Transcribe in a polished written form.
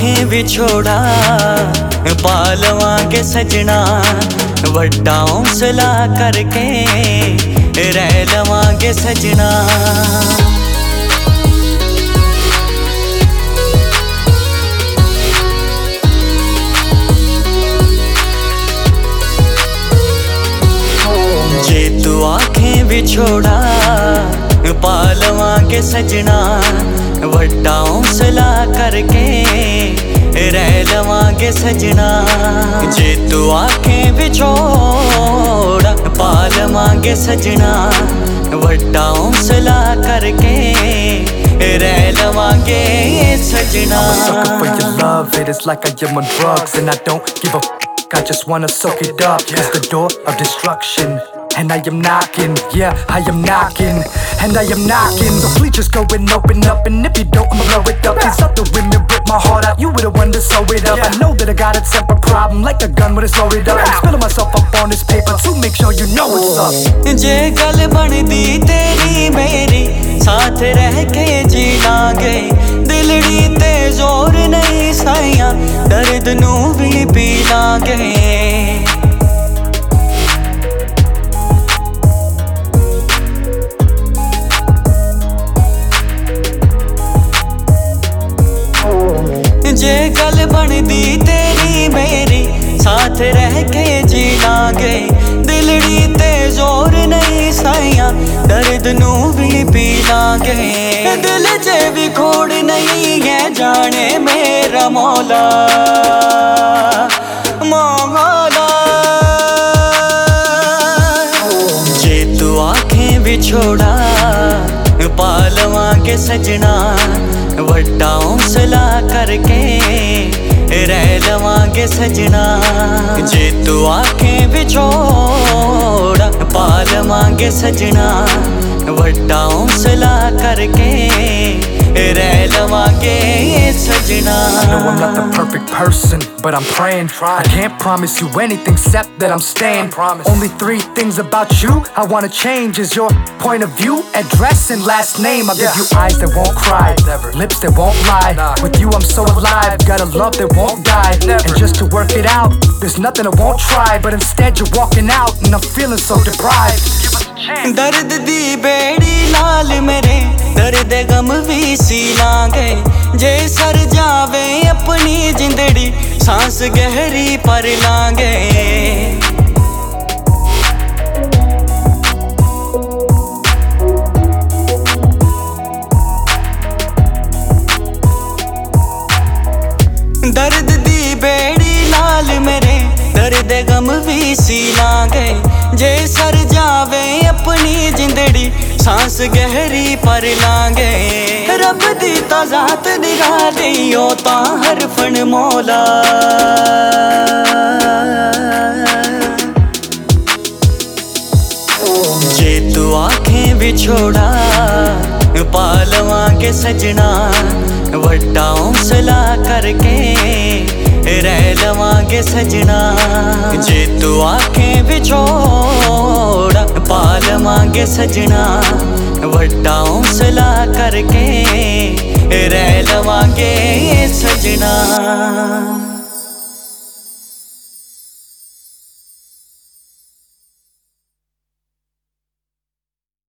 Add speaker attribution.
Speaker 1: आंखें विछोड़ा पालवांगे सजना, वड्डा हौसला करके रह लवांगे सजना। जे तू आंखें विछोड़ा पालवांगे सजना, वड्डा हौसला करके रह लवांगे सजना। जे तू आंखें विछोड़ा पालवांगे सजना, वड्डा हौसला करके रह लवांगे सजना।
Speaker 2: I'm a sucker for your love, it is like I am on drugs, and I don't give a f**k, I just wanna soak it up. It's the door of destruction, and I am knocking, yeah, I am knocking, and I am knocking. So please just go and open up, and if you don't, I'ma blow it up. These other women rip my heart out, you were the one to sew it up. I know that I got a temper problem, like a gun when it's loaded up. I'm spilling myself up on this paper to make sure you know what's up.
Speaker 1: जे गल बनदी तेरी मेरी, साथ रह के जी लांगे। दिलड़ी ते जोर नहीं साइया, दर्द नू भी पी लांगे। जे गल बनदी तेरी मेरी, साथ रह के जी लांगे। दिलड़ी ते जोर नहीं साइया, दर्द नू भी पी लांगे। दिल च भी खोड़ नहीं है, जाने मेरा मौला मौला। जे तू आंखें विछोड़ा पालवांगे सजना, वड्डा हौसला करके रह लवांगे सजना। जे तू आंखें विछोड़ा पालवांगे सजना, वड्डा हौसला करके रह लवांगे सजना।
Speaker 2: I know I'm not the perfect person, but I'm praying. I can't promise you anything except that I'm staying. Only 3 things about you I wanna change is your point of view, address, and last name. I'll give you eyes that won't cry, lips that won't lie. With you I'm so alive, got a love that won't die. And just to work it out, there's nothing I won't try, but instead you're walking out and I'm feeling so deprived.
Speaker 1: दर्द दी बेड़ी लाल मेरे, दर्द गम भी सी लांगे। जे sir जावे अपनी जिंदड़ी, सांस गहरी पर लांगे। दर्द दी बेड़ी लाल मेरे, दर्द गम भी सी लांगे। जे सर जावे अपनी जिंदड़ी, सांस गहरी पर लांगे। रब दी ताज़ात दिखा दियो ता हरफन मौला। जे तू आंखें विछोड़ा पालवांगे सजना, वड्डा हौसला करके रह लवांगे सजना। जे तू आंखें विछोड़ा पालवांगे सजना, वड्डा हौसला करके रह लवांगे सजना।